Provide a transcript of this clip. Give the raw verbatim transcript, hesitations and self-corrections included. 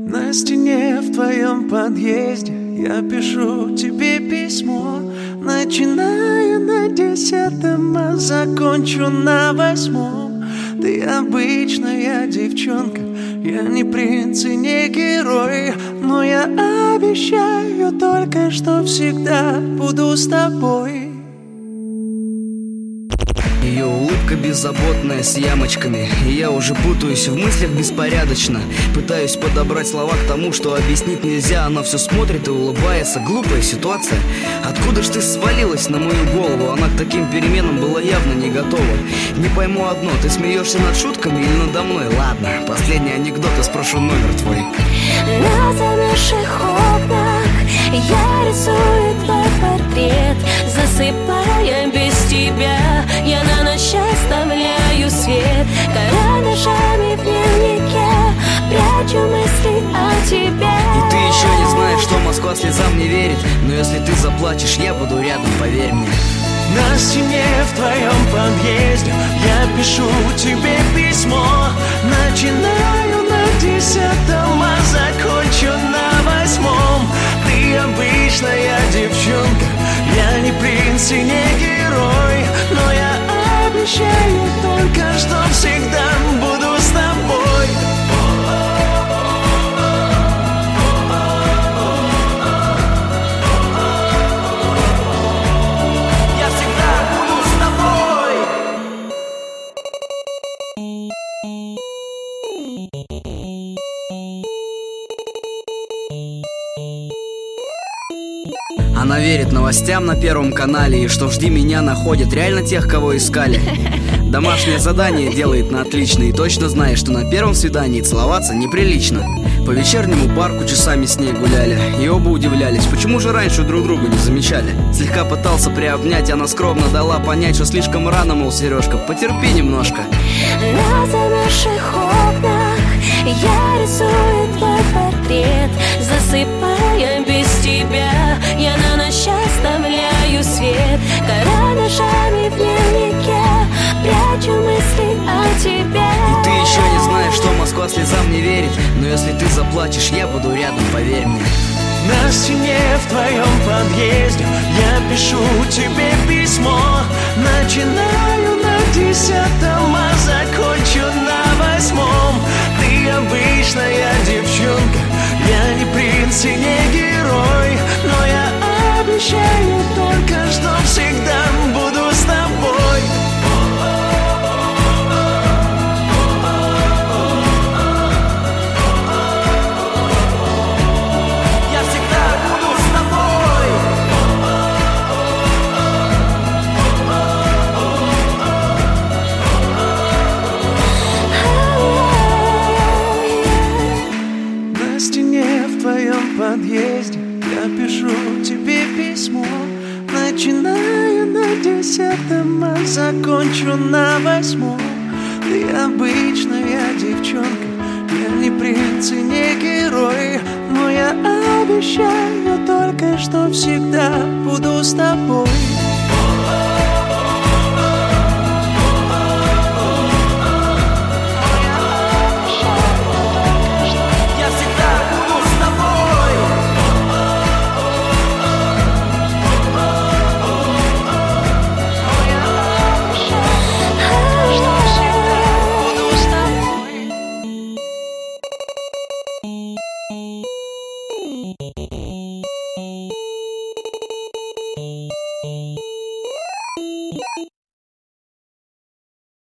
На стене в твоем подъезде я пишу тебе письмо. Начинаю на десятом, а закончу на восьмом. Ты обычная девчонка, я не принц и не герой, но я обещаю только, что всегда буду с тобой. Ее улыбка беззаботная, с ямочками, и я уже путаюсь в мыслях беспорядочно. Пытаюсь подобрать слова к тому, что объяснить нельзя. Она все смотрит и улыбается. Глупая ситуация. Откуда ж ты свалилась на мою голову? Она к таким переменам была явно не готова. Не пойму одно, ты смеешься над шутками или надо мной? Ладно, последний анекдот и спрошу номер твой. На замерзших окнах я рисую твой портрет, засыпая без тебя. Я на ночь оставляю свет карандашами в дневнике, прячу мысли о тебе. И ты еще не знаешь, что Москва слезам не верит, но если ты заплачешь, я буду рядом, поверь мне. На стене в твоем подъезде я пишу тебе письмо. Начинаю на десятом, а закончу на восьмом. Ты обычная девчонка, я не принц и не герой, но я обещаю только, что всегда буду с тобой. Она верит новостям на Первом канале, и что «Жди меня» находит реально тех, кого искали. Домашнее задание делает на отлично и точно знает, что на первом свидании целоваться неприлично. По вечернему парку часами с ней гуляли, и оба удивлялись, почему же раньше друг друга не замечали. Слегка пытался приобнять, она скромно дала понять, что слишком рано, мол, Сережка, потерпи немножко. На замерзших окнах я рисую твой портрет, засыпая без тебя. Я на ночь оставляю свет карандашами в дневнике, прячу мысли о тебе. И ты еще не знаешь, что Москва слезам не верит, но если ты заплачешь, я буду рядом, поверь мне. На стене в твоем подъезде я пишу тебе письмо. Начинаю на десятом, а закончу на восьмом. Ты обычная девчонка, я не принц и не герой, но я обещаю только, что всегда буду с тобой. В твоем подъезде я пишу тебе письмо. Начинаю на десятом, а закончу на восьмом. Ты обычная девчонка, я не принц и не герой, но я обещаю только, что всегда буду с тобой. Thank you.